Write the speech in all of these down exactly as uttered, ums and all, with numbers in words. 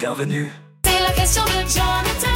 bienvenue. C'est la question de Jonathan.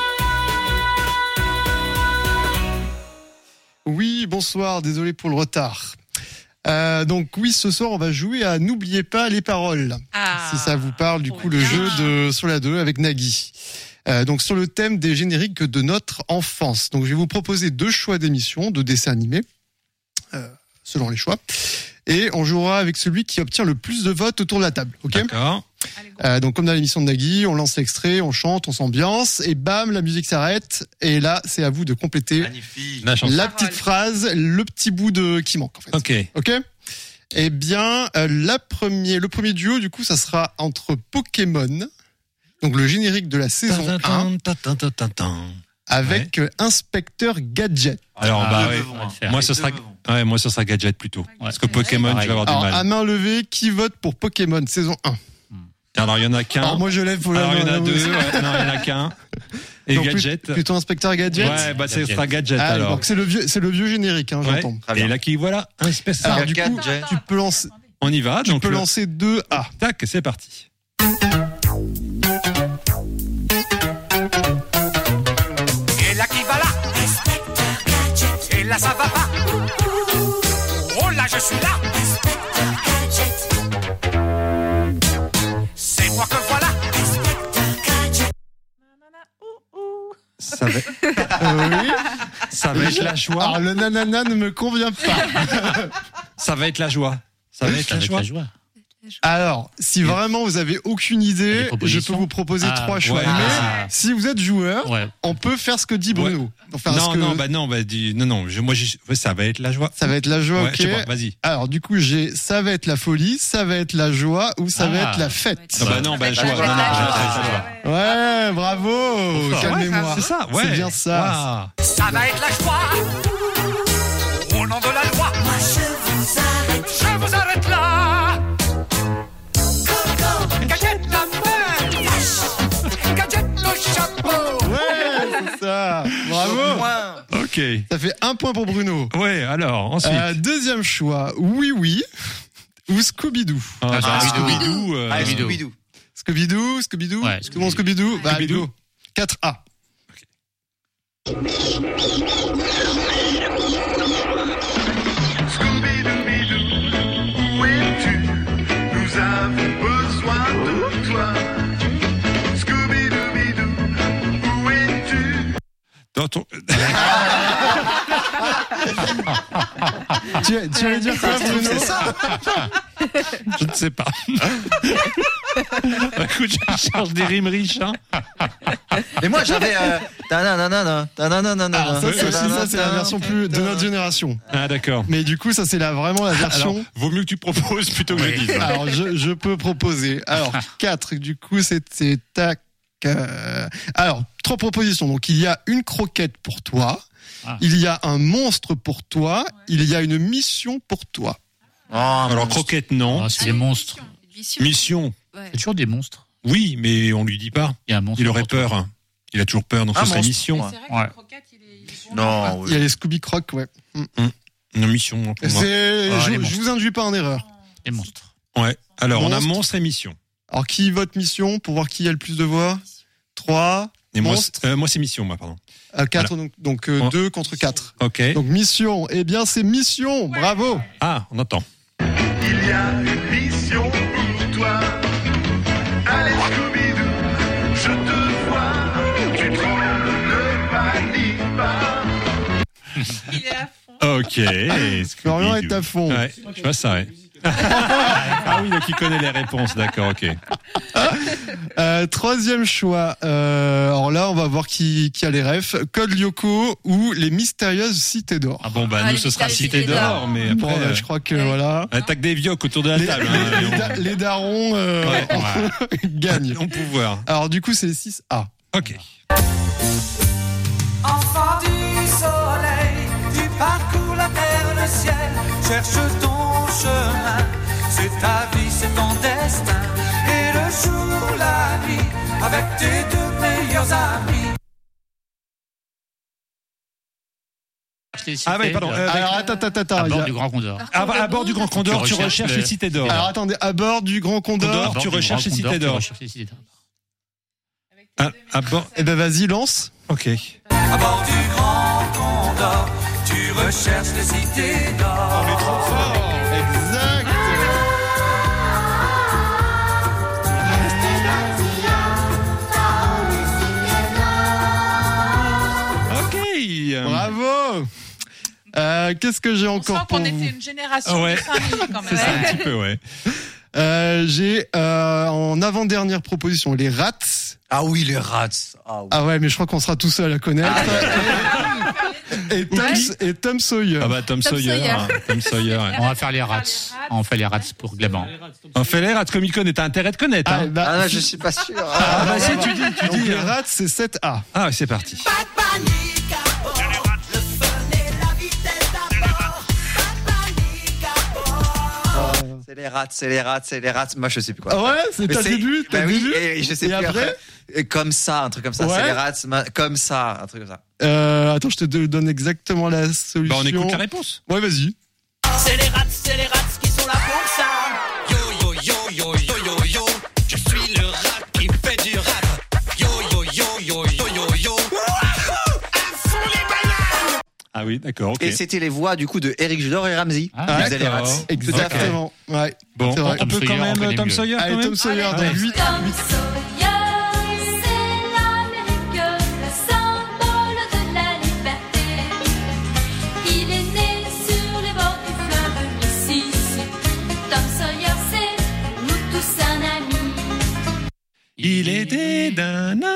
Oui, bonsoir, désolé pour le retard. Euh, donc oui, ce soir on va jouer à N'oubliez pas les paroles. Ah, si ça vous parle, du coup, bien. le jeu de sur la deux avec Nagui. Euh, donc sur le thème des génériques de notre enfance. Donc je vais vous proposer deux choix d'émissions, de dessins animés, euh, selon les choix. Et on jouera avec celui qui obtient le plus de votes autour de la table. Ok ? D'accord. Euh, donc comme dans l'émission de Nagui, on lance l'extrait, on chante, on s'ambiance, et bam, la musique s'arrête. Et là, c'est à vous de compléter Magnifique. La chanson. la petite phrase, le petit bout de qui manque en fait. Ok. Ok. Eh bien, euh, la premier, le premier duo, du coup, ça sera entre Pokémon, donc le générique de la saison un, avec euh, Inspecteur Gadget. Alors, bah, Les ouais. deux vont, hein. Moi, Les ce deux sera, vont. ouais, moi, ce sera Gadget plutôt. Parce que Pokémon, je vais avoir du Alors, à mal. main levée, qui vote pour Pokémon saison un? Alors, il y en a qu'un. Alors, moi, je lève pour Alors, la il y en a main. deux. Ouais, non, il y en a qu'un. Et Donc, Gadget. plus- Plutôt Inspecteur Gadget. Ouais, bah, ce sera Gadget, Ah, alors. donc c'est le vieux, c'est le vieux générique, hein, Ouais. j'entends. Très bien. Et là, qui, voilà, un espèce. Alors, Alors, du coup, Gadget. tu peux lancer, On y va. tu Donc, peux le- lancer deux A. tac, c'est parti. Et là qui va là, Inspecteur Gadget. et là ça va pas. Oh là je suis là, Inspecteur Gadget. c'est moi que voilà. Inspecteur Gadget. Ça va, Euh, oui. ça va être la joie. Alors, le nanana ne me convient pas. Ça va être la joie. Ça va être la joie. Alors, si vraiment vous avez aucune idée, Des je propositions peux vous proposer Ah, trois choix. ouais. Mais Ah. si vous êtes joueur, Ouais. on peut faire ce que dit Bruno. Enfin, ce Non, que- non, bah, non, bah, dis, non, non, je- moi, je- ouais, ça va être la joie. ça va être la joie, Ouais, ok. je sais pas, vas-y. Alors, du coup, j'ai ça va être la folie, ça va être la joie ou ça va Ah. être la fête. Ah, bah, non, bah, joie. Non, non, la joie, joie. joie, joie. Ouais, bravo. Ouais, Calmez-moi. c'est ça, ouais. C'est bien ça. Waouh. Ça va être la joie. Au nom de la loi, Moi je vous arrête. je vous arrête là. Coco. Gadget la main, Gadget le chapeau. Ouais, c'est ça. Bravo. Point. Ok. Ça fait un point pour Bruno. Ouais, alors, ensuite. Euh, deuxième choix, oui oui ou Scooby-Doo. Ah, Ah, genre Scooby-Doo. Scooby-Doo, euh, Allez, Scooby-Doo. Scooby-Doo. Scooby-Doo, Scooby-Doo. Ouais, Tout le monde Scooby-Doo. Bah, allez, Scooby-Doo. go. quatre A. Scooby-Dooby-Doo, où es-tu? Nous avons besoin de toi. Scooby-Dooby-Doo, où es-tu? dans ton- Tu, tu allais dire quoi, Bruno? C'est ça. Je ne sais pas. Écoute, je cherche des rimes riches, hein. Mais moi j'avais. Euh... ta-na-na-na-na, ta-na-na-na-na. Alors ça, c'est aussi ça, c'est la version plus de notre génération. Ah, d'accord. Mais du coup, ça c'est la, vraiment la Alors, version. vaut mieux que tu proposes plutôt que je dise. Alors, je, je peux proposer. Alors, quatre, du coup, c'est c'est tac. euh, Alors, trois propositions. Donc, il y a une croquette pour toi. Ah. Il y a un monstre pour toi. Il y a une mission pour toi. Oh, Alors, mon- croquette, non. Ah, c'est des monstres. Mission, C'est toujours des monstres. oui, mais on lui dit pas. Il y a un monstre. Il aurait pour toi. peur. hein. Il a toujours peur, donc Ah, ce serait monstre. mission. Ouais. Ouais. Non, Il y a oui. les Scooby Croc, ouais. Mm. Une mission. pour moi. C'est, Ah, je, les je monstres. vous induis pas en erreur. Des monstres. Ouais. Alors, on a Monstre. monstre et mission. Alors, qui vote mission pour voir qui a le plus de voix? trois. Et moi, Monstre. c'est- euh, moi, c'est mission, moi, pardon. À quatre, donc, donc euh, Ouais. deux contre quatre. Ok. Donc, mission. Eh bien, c'est mission. Bravo. Ah, on entend. Il y a une mission pour toi. Allez Scooby-Doo, je te vois. Tu trembles, ne panique pas. Il est à fond. Ok. Florian Scooby-Doo. est à fond. Ouais, je vois ça, ouais. Ah oui, donc il connaît les réponses, d'accord, ok. Euh, troisième choix. Euh, alors là, on va voir qui, qui a les refs. Code Lyoko ou les mystérieuses cités d'or. Ah bon, bah Ah, nous, les ce sera mystérieuses Cité cités d'or, d'or. mais Bon, après... là, euh, je crois que Ouais. voilà. Attaque des vioques autour de la Les, table. les- hein, les mais da- les darons euh, Ouais. gagnent. on, on pouvoir. Alors du coup, c'est les six A. Ok. Enfant du soleil, tu parcours la terre, le ciel, cherche ton chemin. C'est ta vie, c'est ton destin. Et le jour, la nuit, avec tes deux meilleurs amis. Ah oui, pardon. euh, Alors attends, attends, attends. À il y bord a- du Grand Condor. à, à bord du Grand Condor, Tu tu recherches recherches le- les cités d'or. Alors attendez, à bord du Grand Condor. Condor. À bord tu du recherches Grand les Condor, cités tu d'or. recherches les cités d'or. Ah, ah bon. Eh ben vas-y, lance. Ok. À bord du grand Condor, tu recherches les cités d'or. On est trop fort. Exact. Ok. Bravo. Euh, Qu'est-ce que j'ai On sent encore pour qu'on vous était une génération Ouais. de famille quand même. C'est ça, un petit peu, ouais. euh, J'ai euh, en avant-dernière proposition les rats. Ah oui, les rats. Ah oui. Ah ouais, mais je crois qu'on sera tout seul à connaître. et, Tom, et Tom Sawyer. Ah bah Tom, Tom Sawyer. Sawyer. hein, Tom Sawyer. ouais. On va faire les rats. On fait les rats pour Glaban. On fait les rats comme il connaît. T'as intérêt de connaître. Ah, Hein. bah, Ah non, je suis pas sûr. Ah bah si, tu dis, tu donc dis. les hein. rats, c'est sept A. Ah ouais, c'est parti. Pas de panique à bord, le fun et la vitesse d'abord. Pas de panique à bord. C'est les rats, c'est les rats, c'est les rats. Moi, je sais plus quoi. Ah ouais, c'est Mais t'as c'est- début, t'as bah oui, début. et je sais Et plus après après. Et comme ça, un truc comme ça. Ouais. C'est les rats, ma- comme ça, un truc comme ça. Euh, attends, je te donne exactement la solution. Bah on écoute la réponse. Ouais, vas-y. C'est les rats, c'est les rats qui sont là pour ça. Yo yo yo yo yo yo yo, je suis le rat qui fait du rap. Yo yo yo yo yo yo yo. À fond les bananes. Ah oui, d'accord. Ok. Et c'était les voix du coup de Eric Judor et Ramsey. Ah, Qui faisaient les rats. d'accord. Exactement. Ouais. Bon, C'est vrai. on peut Tom quand Sawyer, on même connaît Tom mieux. Sawyer quand Allez, même. Tom Sawyer, Allez, dans allez. huit. Tom Sawyer, c'est l'Amérique, le symbole de la liberté. Il est né sur les bords du fleuve Mississippi. Tom Sawyer, c'est nous tous un ami. Il était d'un nain.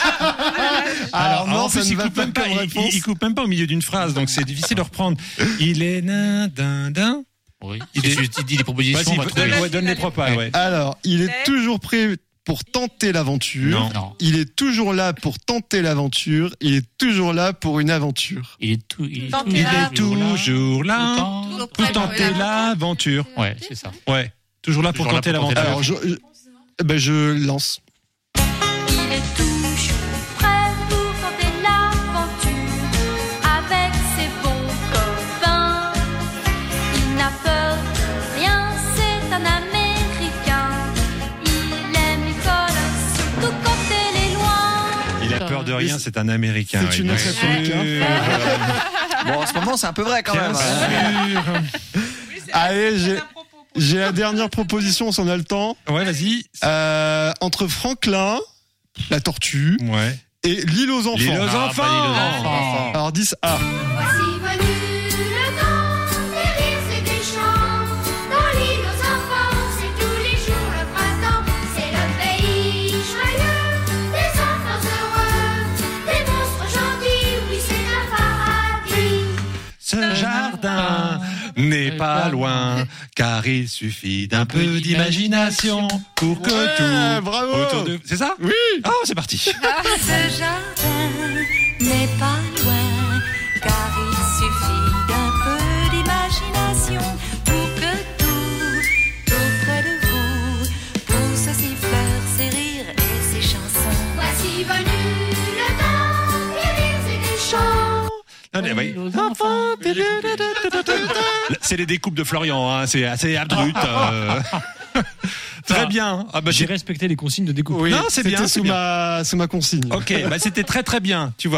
Alors, non, en ça plus, ne il va coupe pas même pas, comme il, réponse. il- il coupe même pas au milieu d'une phrase, donc c'est difficile de reprendre. Il est nain d'un d'un. Oui. Il Il est- est... dit les propositions, on va Vas-y, trouver. donne, ouais, donne les propales, ouais. Alors, il est Ouais. toujours prêt pour tenter l'aventure. Non. Non. Il est toujours là pour tenter l'aventure. Il est toujours là pour une aventure. Il est tout. Il est, Tenter Il là. est toujours là Tout pour tenter l'aventure. Ouais, c'est ça. Ouais, toujours là pour Toujours là tenter pour tenter l'aventure. Alors, je, je- ben, je lance. Il est toujours prêt pour tenter l'aventure avec ses bons copains. Il n'a peur de rien, c'est un Américain. Il aime l'école, surtout quand elle est loin. Il a peur de rien, c'est un Américain. C'est oui, une bien autre sûr. réplique, hein. Bon, en ce moment, c'est un peu vrai quand Bien même. hein. sûr. Oui, c'est- Allez, c'est j'ai- un propos pour- J'ai la dernière proposition, si on a le temps. Ouais, vas-y. Euh, entre Franklin, la tortue, Ouais. et l'île aux enfants. L'île aux Ah, enfants. bah, l'île aux enfants. Alors, dix A. Voici venu le temps des rires et des chants. Dans l'île aux enfants, c'est tous les jours le printemps. C'est le pays joyeux, des enfants heureux, des monstres gentils, oui c'est un paradis. Ce jardin n'est pas loin, car il suffit d'un peu d'imagination pour que Ouais, tout bravo. autour de... C'est ça? Oui. Ah, c'est parti. Ce jardin n'est pas loin, car il suffit d'un peu d'imagination pour que tout, tout près de vous, pousse ses fleurs, ses rires et ses chansons. Voici venu le temps des rires et des chants. Ah, mais oui. C'est les découpes de Florian, hein. C'est assez abrupt. euh. Très bien. Ah, bah, J'ai j'ai- respecté les consignes de découpe. Oui, Non, c'est bien, c'était c'est sous bien. ma, sous ma consigne. Ok, bah, c'était très très bien, tu vois.